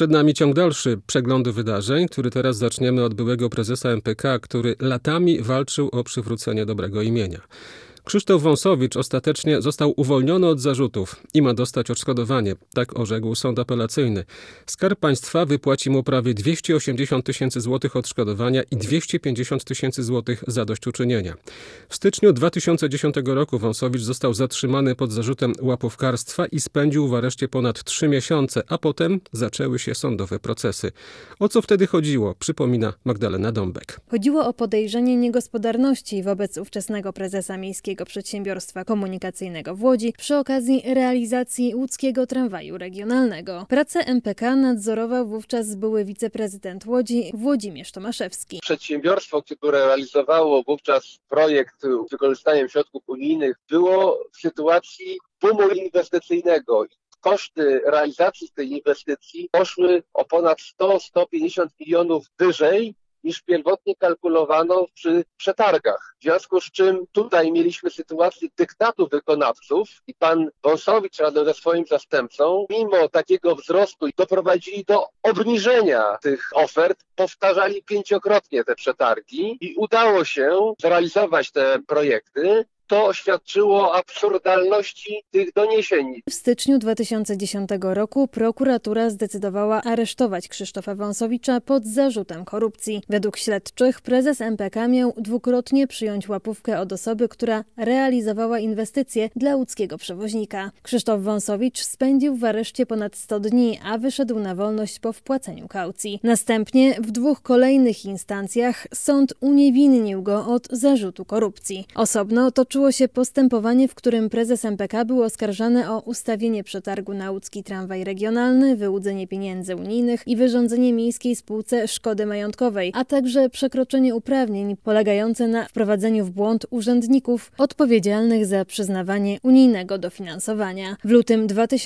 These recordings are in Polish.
Przed nami ciąg dalszy przeglądu wydarzeń, który teraz zaczniemy od byłego prezesa MPK, który latami walczył o przywrócenie dobrego imienia. Krzysztof Wąsowicz ostatecznie został uwolniony od zarzutów i ma dostać odszkodowanie, tak orzekł sąd apelacyjny. Skarb Państwa wypłaci mu prawie 280 tysięcy złotych odszkodowania i 250 tysięcy złotych zadośćuczynienia. W styczniu 2010 roku Wąsowicz został zatrzymany pod zarzutem łapówkarstwa i spędził w areszcie ponad 3 miesiące, a potem zaczęły się sądowe procesy. O co wtedy chodziło, przypomina Magdalena Dąbek. Chodziło o podejrzenie niegospodarności wobec ówczesnego prezesa Miejskiego Przedsiębiorstwa Komunikacyjnego w Łodzi przy okazji realizacji łódzkiego tramwaju regionalnego. Pracę MPK nadzorował wówczas były wiceprezydent Łodzi Włodzimierz Tomaszewski. Przedsiębiorstwo, które realizowało wówczas projekt z wykorzystaniem środków unijnych, było w sytuacji boomu inwestycyjnego. Koszty realizacji tej inwestycji poszły o ponad 100-150 milionów wyżej niż pierwotnie kalkulowano przy przetargach. W związku z czym tutaj mieliśmy sytuację dyktatu wykonawców i pan Wąsowicz razem ze swoim zastępcą, mimo takiego wzrostu, doprowadzili do obniżenia tych ofert, powtarzali 5-krotnie te przetargi i udało się zrealizować te projekty. To świadczyło o absurdalności tych doniesień. W styczniu 2010 roku prokuratura zdecydowała aresztować Krzysztofa Wąsowicza pod zarzutem korupcji. Według śledczych prezes MPK miał dwukrotnie przyjąć łapówkę od osoby, która realizowała inwestycje dla łódzkiego przewoźnika. Krzysztof Wąsowicz spędził w areszcie ponad 100 dni, a wyszedł na wolność po wpłaceniu kaucji. Następnie w 2 kolejnych instancjach sąd uniewinnił go od zarzutu korupcji. Osobno toczyło się postępowanie, w którym prezes MPK był oskarżany o ustawienie przetargu na łódzki tramwaj regionalny, wyłudzenie pieniędzy unijnych i wyrządzenie miejskiej spółce szkody majątkowej, a także przekroczenie uprawnień polegające na wprowadzeniu w błąd urzędników odpowiedzialnych za przyznawanie unijnego dofinansowania. W lutym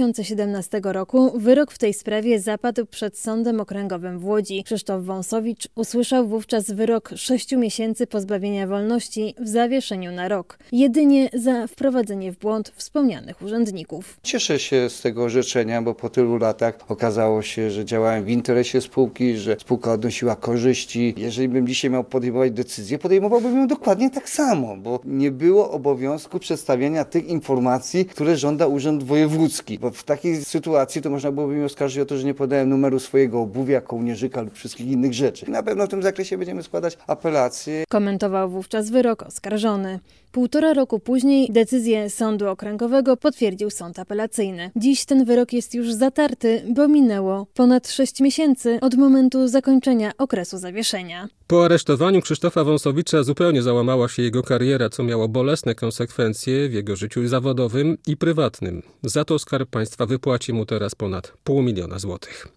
2017 roku wyrok w tej sprawie zapadł przed Sądem Okręgowym w Łodzi. Krzysztof Wąsowicz usłyszał wówczas wyrok 6 miesięcy pozbawienia wolności w zawieszeniu na rok. Jedynie za wprowadzenie w błąd wspomnianych urzędników. Cieszę się z tego orzeczenia, bo po tylu latach okazało się, że działałem w interesie spółki, że spółka odnosiła korzyści. Jeżeli bym dzisiaj miał podejmować decyzję, podejmowałbym ją dokładnie tak samo, bo nie było obowiązku przedstawiania tych informacji, które żąda Urząd Wojewódzki. Bo w takiej sytuacji to można byłoby mnie oskarżyć o to, że nie podałem numeru swojego obuwia, kołnierzyka lub wszystkich innych rzeczy. I na pewno w tym zakresie będziemy składać apelacje. Komentował wówczas wyrok oskarżony. 1,5 roku później decyzję Sądu Okręgowego potwierdził sąd apelacyjny. Dziś ten wyrok jest już zatarty, bo minęło ponad 6 miesięcy od momentu zakończenia okresu zawieszenia. Po aresztowaniu Krzysztofa Wąsowicza zupełnie załamała się jego kariera, co miało bolesne konsekwencje w jego życiu zawodowym i prywatnym. Za to Skarb Państwa wypłaci mu teraz ponad 500 000 złotych.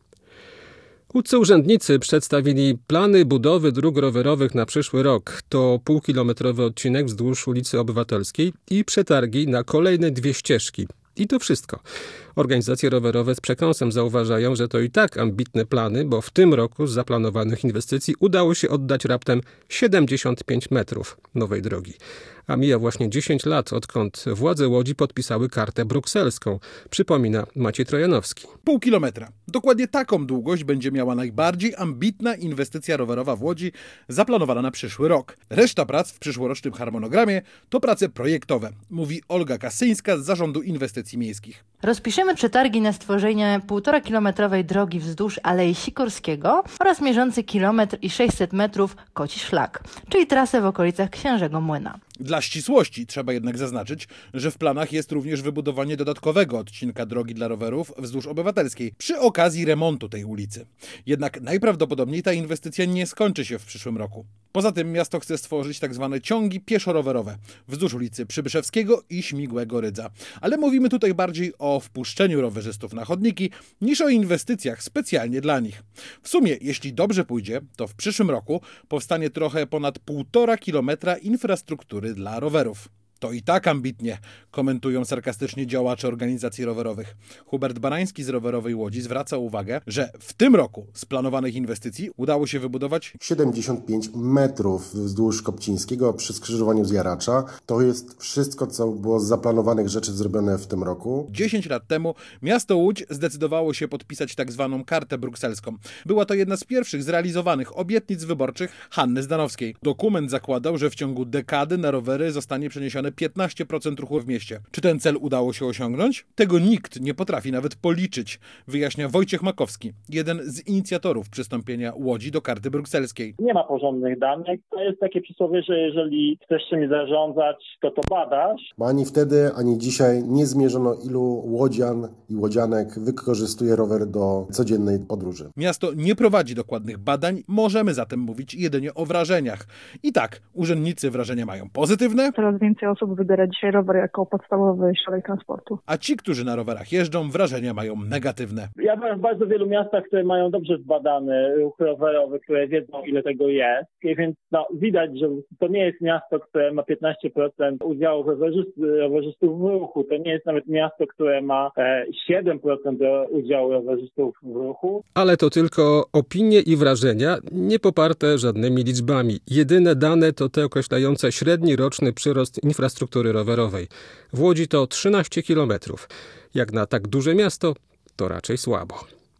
Łódzcy urzędnicy przedstawili plany budowy dróg rowerowych na przyszły rok. To półkilometrowy odcinek wzdłuż ulicy Obywatelskiej i przetargi na kolejne 2 ścieżki. I to wszystko. Organizacje rowerowe z przekąsem zauważają, że to i tak ambitne plany, bo w tym roku z zaplanowanych inwestycji udało się oddać raptem 75 metrów nowej drogi. A mija właśnie 10 lat, odkąd władze Łodzi podpisały kartę brukselską, przypomina Maciej Trojanowski. 0,5 kilometra. Dokładnie taką długość będzie miała najbardziej ambitna inwestycja rowerowa w Łodzi zaplanowana na przyszły rok. Reszta prac w przyszłorocznym harmonogramie to prace projektowe, mówi Olga Kasyńska z Zarządu Inwestycji Miejskich. Rozpiszemy przetargi na stworzenie 1,5-kilometrowej drogi wzdłuż Alei Sikorskiego oraz mierzący 1,6 metrów koci szlak, czyli trasę w okolicach Księżego Młyna. Dla ścisłości trzeba jednak zaznaczyć, że w planach jest również wybudowanie dodatkowego odcinka drogi dla rowerów wzdłuż Obywatelskiej przy okazji remontu tej ulicy. Jednak najprawdopodobniej ta inwestycja nie skończy się w przyszłym roku. Poza tym miasto chce stworzyć tzw. ciągi pieszo-rowerowe wzdłuż ulicy Przybyszewskiego i Śmigłego Rydza. Ale mówimy tutaj bardziej o wpuszczeniu rowerzystów na chodniki niż o inwestycjach specjalnie dla nich. W sumie, jeśli dobrze pójdzie, to w przyszłym roku powstanie trochę ponad 1,5 kilometra infrastruktury dla rowerów. To i tak ambitnie, komentują sarkastycznie działacze organizacji rowerowych. Hubert Barański z Rowerowej Łodzi zwraca uwagę, że w tym roku z planowanych inwestycji udało się wybudować 75 metrów wzdłuż Kopcińskiego przy skrzyżowaniu z Jaracza. To jest wszystko, co było z zaplanowanych rzeczy zrobione w tym roku. 10 lat temu miasto Łódź zdecydowało się podpisać tak zwaną kartę brukselską. Była to jedna z pierwszych zrealizowanych obietnic wyborczych Hanny Zdanowskiej. Dokument zakładał, że w ciągu dekady na rowery zostanie przeniesione 15% ruchu w mieście. Czy ten cel udało się osiągnąć? Tego nikt nie potrafi nawet policzyć, wyjaśnia Wojciech Makowski, jeden z inicjatorów przystąpienia Łodzi do karty brukselskiej. Nie ma porządnych danych. To jest takie przysłowie, że jeżeli chcesz czymś zarządzać, to badasz. Bo ani wtedy, ani dzisiaj nie zmierzono, ilu łodzian i łodzianek wykorzystuje rower do codziennej podróży. Miasto nie prowadzi dokładnych badań, możemy zatem mówić jedynie o wrażeniach. I tak, urzędnicy wrażenia mają pozytywne, Coraz więcej osób wybiera dzisiaj rower jako podstawowy środek transportu. a ci, którzy na rowerach jeżdżą, wrażenia mają negatywne. Ja byłem w bardzo wielu miastach, które mają dobrze zbadany ruch rowerowy, które wiedzą, ile tego jest. I więc widać, że to nie jest miasto, które ma 15% udziału rowerzystów w ruchu. To nie jest nawet miasto, które ma 7% udziału rowerzystów w ruchu. Ale to tylko opinie i wrażenia, nie poparte żadnymi liczbami. Jedyne dane to te określające średni roczny przyrost infrastruktury rowerowej. W Łodzi to 13 km. Jak na tak duże miasto, to raczej słabo.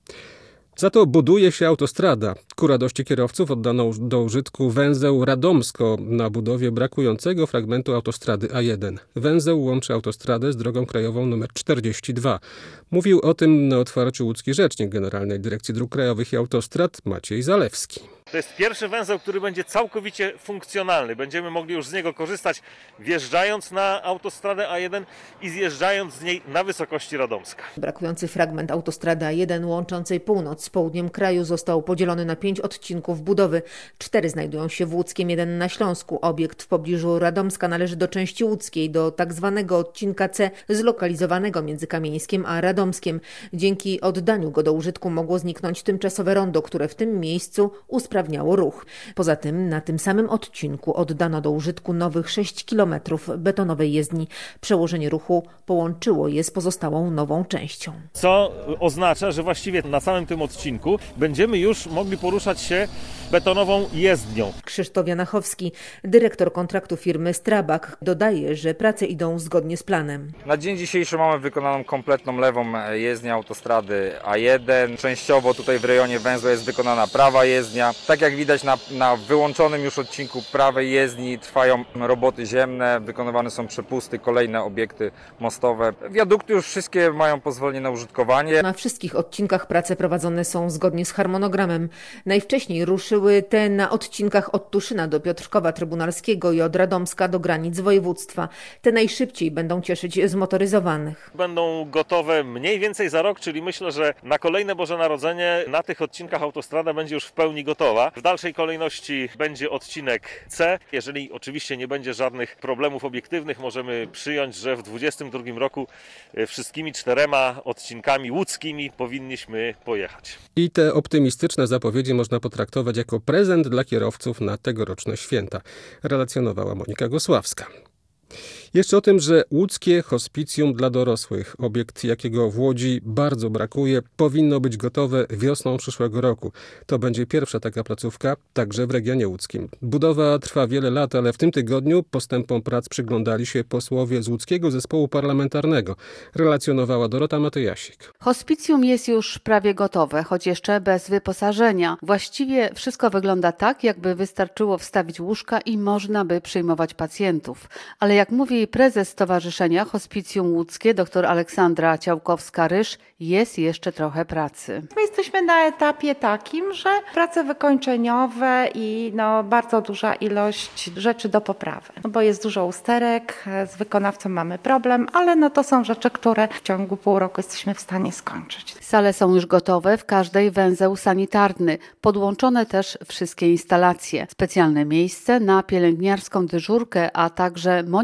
Za to buduje się autostrada. Ku radości kierowców oddano do użytku węzeł Radomsko na budowie brakującego fragmentu autostrady A1. Węzeł łączy autostradę z drogą krajową nr 42. Mówił o tym na otwarciu łódzki rzecznik Generalnej Dyrekcji Dróg Krajowych i Autostrad Maciej Zalewski. To jest pierwszy węzeł, który będzie całkowicie funkcjonalny. Będziemy mogli już z niego korzystać wjeżdżając na autostradę A1 i zjeżdżając z niej na wysokości Radomska. Brakujący fragment autostrady A1 łączącej północ z południem kraju został podzielony na 5 odcinków budowy. 4 znajdują się w Łódzkiem, 1 na Śląsku. Obiekt w pobliżu Radomska należy do części łódzkiej, do tak zwanego odcinka C, zlokalizowanego między Kamieńskiem a Radomskiem. Dzięki oddaniu go do użytku mogło zniknąć tymczasowe rondo, które w tym miejscu usprawniało ruch. Poza tym na tym samym odcinku oddano do użytku nowych 6 km betonowej jezdni. Przełożenie ruchu połączyło je z pozostałą nową częścią. Co oznacza, że właściwie na całym tym odcinku będziemy już mogli poruszać się betonową jezdnią. Krzysztof Janachowski, dyrektor kontraktu firmy Strabag, dodaje, że prace idą zgodnie z planem. Na dzień dzisiejszy mamy wykonaną kompletną lewą jezdnię autostrady A1. Częściowo tutaj w rejonie węzła jest wykonana prawa jezdnia. Tak jak widać na wyłączonym już odcinku prawej jezdni trwają roboty ziemne, wykonywane są przepusty, kolejne obiekty mostowe. Wiadukty już wszystkie mają pozwolenie na użytkowanie. Na wszystkich odcinkach prace prowadzone są zgodnie z harmonogramem. Najwcześniej ruszyły te na odcinkach od Tuszyna do Piotrkowa Trybunalskiego i od Radomska do granic województwa. Te najszybciej będą cieszyć zmotoryzowanych. Będą gotowe mniej więcej za rok, czyli myślę, że na kolejne Boże Narodzenie na tych odcinkach autostrada będzie już w pełni gotowa. W dalszej kolejności będzie odcinek C. Jeżeli oczywiście nie będzie żadnych problemów obiektywnych, możemy przyjąć, że w 2022 roku wszystkimi 4 odcinkami łódzkimi powinniśmy pojechać. I te optymistyczne zapowiedzi można potraktować jako prezent dla kierowców na tegoroczne święta, relacjonowała Monika Gosławska. Jeszcze o tym, że łódzkie hospicjum dla dorosłych, obiekt jakiego w Łodzi bardzo brakuje, powinno być gotowe wiosną przyszłego roku. To będzie pierwsza taka placówka, także w regionie łódzkim. Budowa trwa wiele lat, ale w tym tygodniu postępom prac przyglądali się posłowie z łódzkiego zespołu parlamentarnego, relacjonowała Dorota Matyjasik. Hospicjum jest już prawie gotowe, choć jeszcze bez wyposażenia. Właściwie wszystko wygląda tak, jakby wystarczyło wstawić łóżka i można by przyjmować pacjentów. Ale jak mówi prezes Stowarzyszenia Hospicjum Łódzkie dr Aleksandra Ciałkowska-Ryż, jest jeszcze trochę pracy. My jesteśmy na etapie takim, że prace wykończeniowe i bardzo duża ilość rzeczy do poprawy. Bo jest dużo usterek, z wykonawcą mamy problem, ale to są rzeczy, które w ciągu pół roku jesteśmy w stanie skończyć. Sale są już gotowe, w każdej węzeł sanitarny. Podłączone też wszystkie instalacje. Specjalne miejsce na pielęgniarską dyżurkę, a także monitorowanie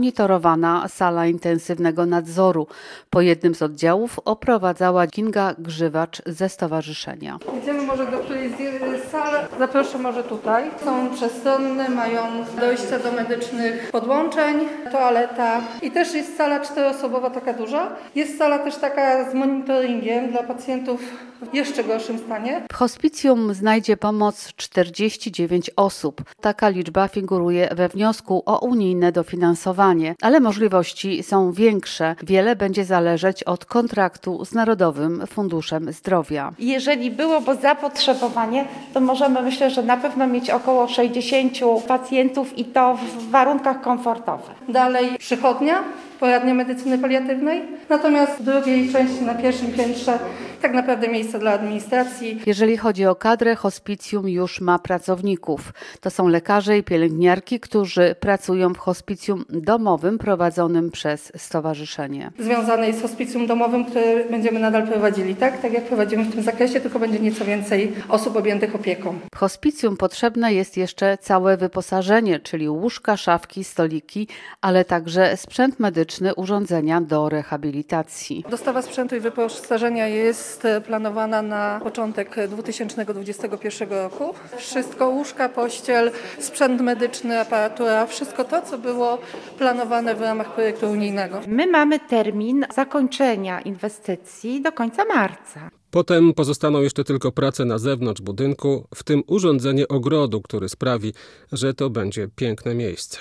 monitorowana sala intensywnego nadzoru. Po jednym z oddziałów oprowadzała Kinga Grzywacz ze stowarzyszenia. Idziemy może do którejś z sal. Zaproszę może tutaj. Są przestronne, mają dojścia do medycznych podłączeń, toaleta i też jest sala 4-osobowa, taka duża. Jest sala też taka z monitoringiem dla pacjentów w jeszcze gorszym stanie. W hospicjum znajdzie pomoc 49 osób. Taka liczba figuruje we wniosku o unijne dofinansowanie, ale możliwości są większe. Wiele będzie zależeć od kontraktu z Narodowym Funduszem Zdrowia. Jeżeli byłoby zapotrzebowanie, to możemy, myślę, że na pewno mieć około 60 pacjentów i to w warunkach komfortowych. Dalej przychodnia, poradnia medycyny paliatywnej, natomiast w drugiej części na pierwszym piętrze tak naprawdę miejsce dla administracji. Jeżeli chodzi o kadrę, hospicjum już ma pracowników. To są lekarze i pielęgniarki, którzy pracują w hospicjum domowym prowadzonym przez stowarzyszenie. Związanej z hospicjum domowym, które będziemy nadal prowadzili, tak jak prowadzimy w tym zakresie, tylko będzie nieco więcej osób objętych opieką. W hospicjum potrzebne jest jeszcze całe wyposażenie, czyli łóżka, szafki, stoliki, ale także sprzęt medyczny, urządzenia do rehabilitacji. Dostawa sprzętu i wyposażenia jest planowana na początek 2021 roku. Wszystko, łóżka, pościel, sprzęt medyczny, aparatura, wszystko to, co było planowane w ramach projektu unijnego. My mamy termin zakończenia inwestycji do końca marca. Potem pozostaną jeszcze tylko prace na zewnątrz budynku, w tym urządzenie ogrodu, który sprawi, że to będzie piękne miejsce.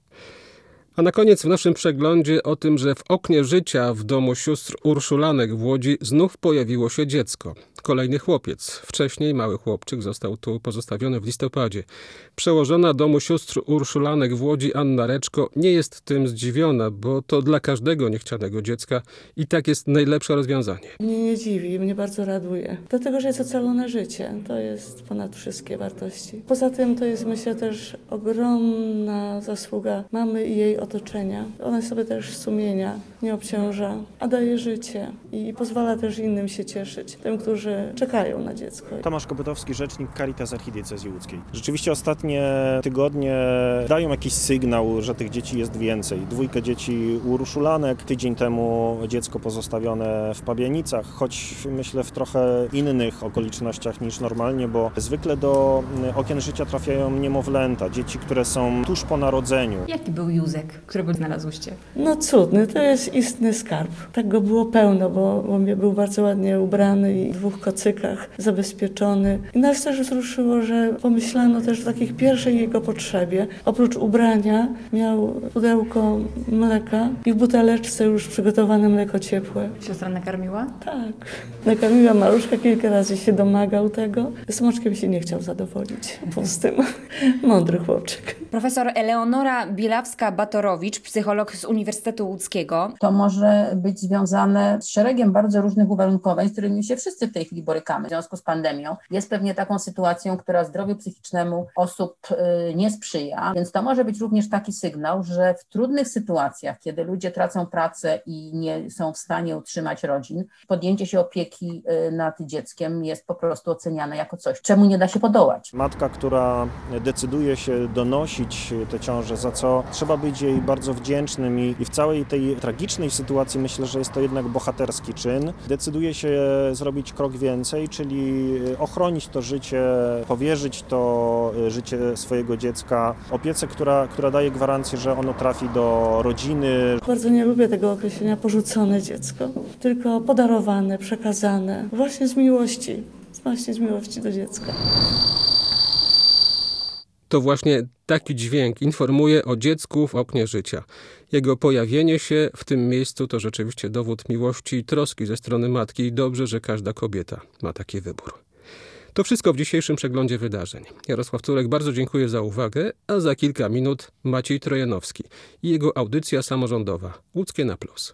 A na koniec w naszym przeglądzie o tym, że w oknie życia w domu sióstr Urszulanek w Łodzi znów pojawiło się dziecko. Kolejny chłopiec. Wcześniej mały chłopczyk został tu pozostawiony w listopadzie. Przełożona domu sióstr Urszulanek w Łodzi Anna Reczko nie jest tym zdziwiona, bo to dla każdego niechcianego dziecka i tak jest najlepsze rozwiązanie. Mnie nie dziwi, mnie bardzo raduje. Dlatego, że jest ocalone życie. To jest ponad wszystkie wartości. Poza tym to jest, myślę, też ogromna zasługa mamy i jej otoczenia. Ona sobie też sumienia nie obciąża, a daje życie i pozwala też innym się cieszyć, tym, którzy czekają na dziecko. Tomasz Kopytowski, rzecznik Caritas Archidiecezji Łódzkiej. Rzeczywiście ostatnie tygodnie dają jakiś sygnał, że tych dzieci jest więcej. 2 dzieci u Urszulanek, tydzień temu dziecko pozostawione w Pabianicach, choć myślę w trochę innych okolicznościach niż normalnie, bo zwykle do okien życia trafiają niemowlęta, dzieci, które są tuż po narodzeniu. Jaki był Józek, którego znalazłyście? No cudny, to jest istny skarb. Tak go było pełno, bo był bardzo ładnie ubrany i w 2 kocykach zabezpieczony. I nas też wzruszyło, że pomyślano też o takiej pierwszej jego potrzebie. Oprócz ubrania miał pudełko mleka i w buteleczce już przygotowane mleko ciepłe. Siostra nakarmiła? Tak. Nakarmiła maluszka, kilka razy się domagał tego. Smoczkiem się nie chciał zadowolić pustym. Mądry chłopczyk. Profesor Eleonora Bielawska-Batorowicz, psycholog z Uniwersytetu Łódzkiego. To może być związane z szeregiem bardzo różnych uwarunkowań, z którymi się wszyscy w tej chwili borykamy w związku z pandemią. Jest pewnie taką sytuacją, która zdrowiu psychicznemu osób nie sprzyja, więc to może być również taki sygnał, że w trudnych sytuacjach, kiedy ludzie tracą pracę i nie są w stanie utrzymać rodzin, podjęcie się opieki nad dzieckiem jest po prostu oceniane jako coś, czemu nie da się podołać. Matka, która decyduje się donosić tę ciążę, za co trzeba być jej bardzo wdzięcznym i w całej tej tragicznej sytuacji myślę, że jest to jednak bohaterski czyn. Decyduje się zrobić krok więcej, czyli ochronić to życie, powierzyć to życie swojego dziecka opiece, która daje gwarancję, że ono trafi do rodziny. Bardzo nie lubię tego określenia porzucone dziecko, tylko podarowane, przekazane, właśnie z miłości do dziecka. To właśnie taki dźwięk informuje o dziecku w oknie życia. Jego pojawienie się w tym miejscu to rzeczywiście dowód miłości i troski ze strony matki i dobrze, że każda kobieta ma taki wybór. To wszystko w dzisiejszym przeglądzie wydarzeń. Jarosław Turek, bardzo dziękuję za uwagę, a za kilka minut Maciej Trojanowski i jego audycja samorządowa Łódzkie na Plus.